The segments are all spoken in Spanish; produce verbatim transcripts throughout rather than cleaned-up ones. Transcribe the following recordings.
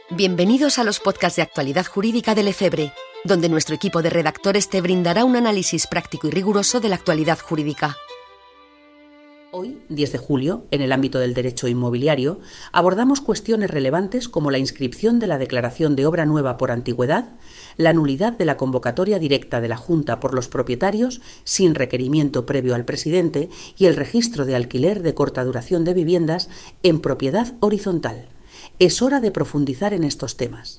Bienvenidos a los podcasts de actualidad jurídica de Lefebvre, donde nuestro equipo de redactores te brindará un análisis práctico y riguroso de la actualidad jurídica. Hoy, diez de julio, en el ámbito del derecho inmobiliario, abordamos cuestiones relevantes como la inscripción de la declaración de obra nueva por antigüedad, la nulidad de la convocatoria directa de la Junta por los propietarios sin requerimiento previo al presidente y el registro de alquiler de corta duración de viviendas en propiedad horizontal. Es hora de profundizar en estos temas.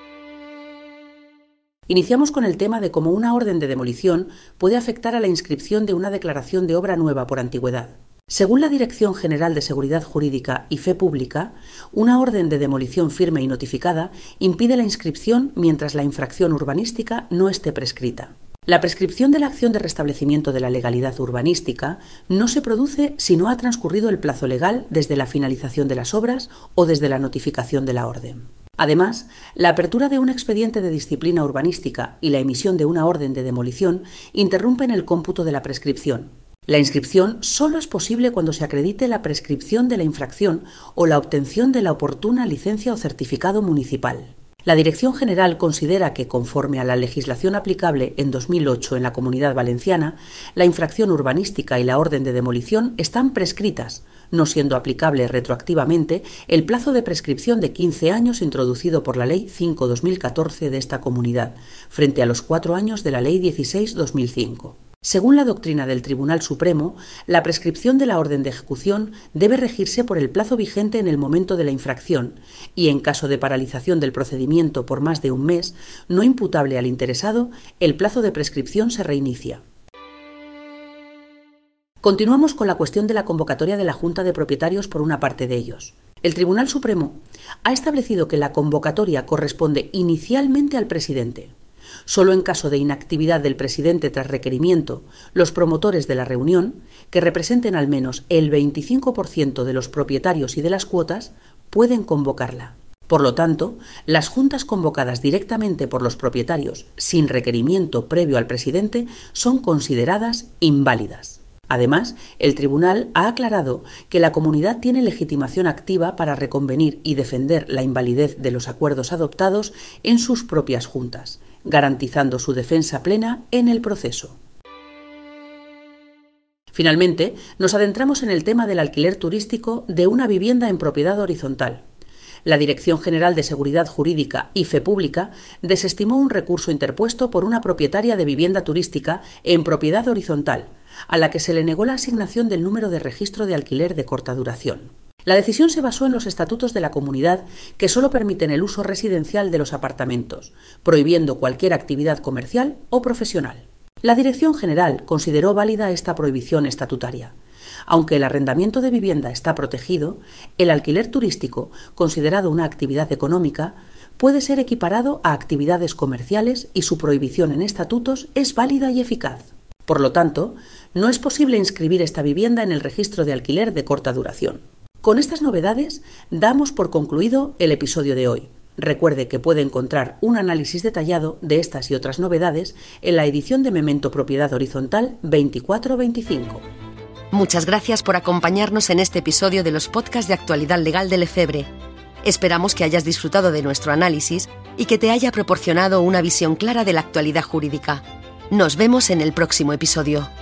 Iniciamos con el tema de cómo una orden de demolición puede afectar a la inscripción de una declaración de obra nueva por antigüedad. Según la Dirección General de Seguridad Jurídica y Fe Pública, una orden de demolición firme y notificada impide la inscripción mientras la infracción urbanística no esté prescrita. La prescripción de la acción de restablecimiento de la legalidad urbanística no se produce si no ha transcurrido el plazo legal desde la finalización de las obras o desde la notificación de la orden. Además, la apertura de un expediente de disciplina urbanística y la emisión de una orden de demolición interrumpen el cómputo de la prescripción. La inscripción solo es posible cuando se acredite la prescripción de la infracción o la obtención de la oportuna licencia o certificado municipal. La Dirección General considera que, conforme a la legislación aplicable en dos mil ocho en la Comunidad Valenciana, la infracción urbanística y la orden de demolición están prescritas, no siendo aplicable retroactivamente el plazo de prescripción de quince años introducido por la Ley cinco barra dos mil catorce de esta comunidad, frente a los cuatro años de la Ley dieciséis barra dos mil cinco. Según la doctrina del Tribunal Supremo, la prescripción de la orden de ejecución debe regirse por el plazo vigente en el momento de la infracción y, en caso de paralización del procedimiento por más de un mes, no imputable al interesado, el plazo de prescripción se reinicia. Continuamos con la cuestión de la convocatoria de la Junta de Propietarios por una parte de ellos. El Tribunal Supremo ha establecido que la convocatoria corresponde inicialmente al presidente. Solo en caso de inactividad del presidente tras requerimiento, los promotores de la reunión, que representen al menos el veinticinco por ciento de los propietarios y de las cuotas, pueden convocarla. Por lo tanto, las juntas convocadas directamente por los propietarios, sin requerimiento previo al presidente, son consideradas inválidas. Además, el tribunal ha aclarado que la comunidad tiene legitimación activa para reconvenir y defender la invalidez de los acuerdos adoptados en sus propias juntas, garantizando su defensa plena en el proceso. Finalmente, nos adentramos en el tema del alquiler turístico de una vivienda en propiedad horizontal. La Dirección General de Seguridad Jurídica y Fe Pública desestimó un recurso interpuesto por una propietaria de vivienda turística en propiedad horizontal, a la que se le negó la asignación del número de registro de alquiler de corta duración. La decisión se basó en los estatutos de la comunidad, que solo permiten el uso residencial de los apartamentos, prohibiendo cualquier actividad comercial o profesional. La Dirección General consideró válida esta prohibición estatutaria. Aunque el arrendamiento de vivienda está protegido, el alquiler turístico, considerado una actividad económica, puede ser equiparado a actividades comerciales y su prohibición en estatutos es válida y eficaz. Por lo tanto, no es posible inscribir esta vivienda en el registro de alquiler de corta duración. Con estas novedades, damos por concluido el episodio de hoy. Recuerde que puede encontrar un análisis detallado de estas y otras novedades en la edición de Memento Propiedad Horizontal veinticuatro veinticinco. Muchas gracias por acompañarnos en este episodio de los podcasts de actualidad legal de Lefebvre. Esperamos que hayas disfrutado de nuestro análisis y que te haya proporcionado una visión clara de la actualidad jurídica. Nos vemos en el próximo episodio.